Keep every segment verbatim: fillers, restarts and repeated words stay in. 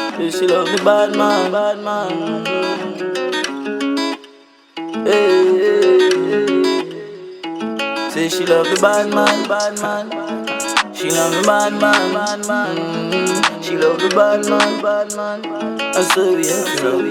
Yeah, she love the bad man, bad man. Hey, hey, hey. Say she love the bad man, bad man. She love the bad man, bad man. Mm. She love the bad man, bad man. I so yeah, so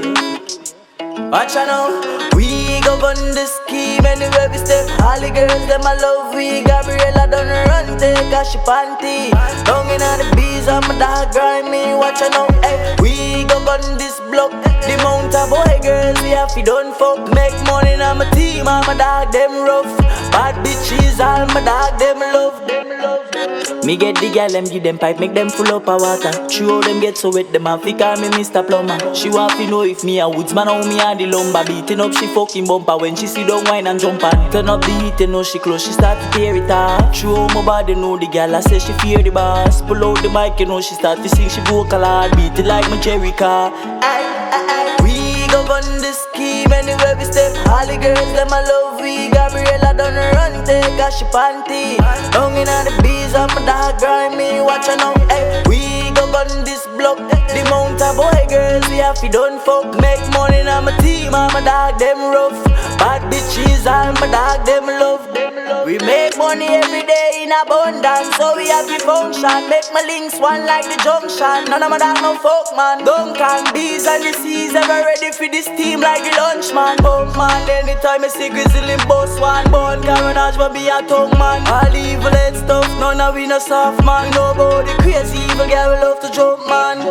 yeah. Watch out now, we go on the scheme anywhere we step. All the girls them I love we. Gabriella done run take a she panty. Down in the bees and my dog grimy. Watch out now, hey, we go on this block. The mount of boy girls we have to done fuck. Make money on my team and my dog them rough. Bad bitches all my dog them love, them love. Me get the gal them give them pipe, make them full up of water. Throw them get so wet, them have to call me Mister Plumber. She want to know if me a woodsman or me a the lumber. Beating up she fucking bumper when she see don't whine and jump on. Turn up the heat and know she close, she start to tear it off. Throw my body, know the gal I say she fear the boss. Pull out the mic, you know she start to sing, she vocal hard. Beat it like my Jerry car. Aye, aye, aye. We go on the scheme anywhere we step. All the girls them I love we. Gabriella done run take a she panty. Down in the bees and my dog grimy. Watch out now, hey, we go on this block. The mount of boy girls we have to done fuck. Make money on my team and my dog them rough. Bad bitches and my dog them love, them love. We make money every day in abundance, so we have to function. Make my links one like the junction. None of my dog no fuck man. Dunk and bees and the seas ever ready for this team like the lunch man. Bump man, anytime I see grizzly boss one. Born carnage but be a tongue man. All evil head stuff, none of we no soft man. Nobody crazy evil girl we love to jump man.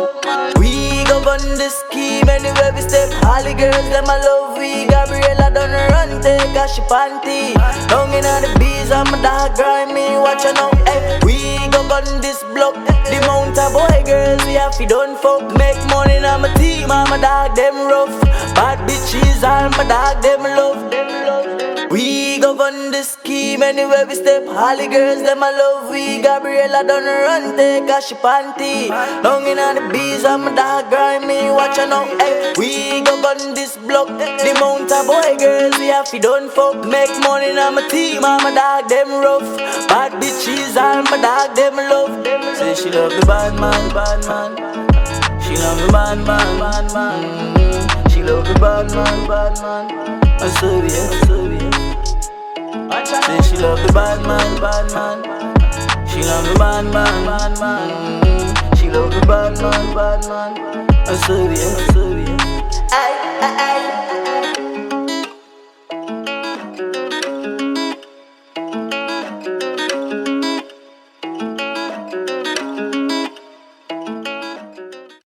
We go on the scheme anywhere we step. All the girls them I love we. Gabriella done run take a she panty. Down in the bees and my dog grimy. Watch out now, hey, we go on this block. The mount of boy girls we have to done fuck. Make money on my team and my dog them rough. Bad bitches and my dog them love, them love. We go on the scheme anywhere we step. All the girls them I love we. Gabriella done run take a she panty. Down in the bees and my dog grimy. Watch out now, hey, we go on this block. The mount of boy girls we have to done fuck. Make money on my team and my dog them rough. Bad bitches and my dog them love, them love. Say she love the bad man, bad man. She love the bad man, bad man. Mm. She love the bad man, bad man. I so yeah, I so yeah. Say she love the bad man, bad man. She love the bad man, bad man. Mm. She love the bad man, bad man. I so yeah, I so yeah.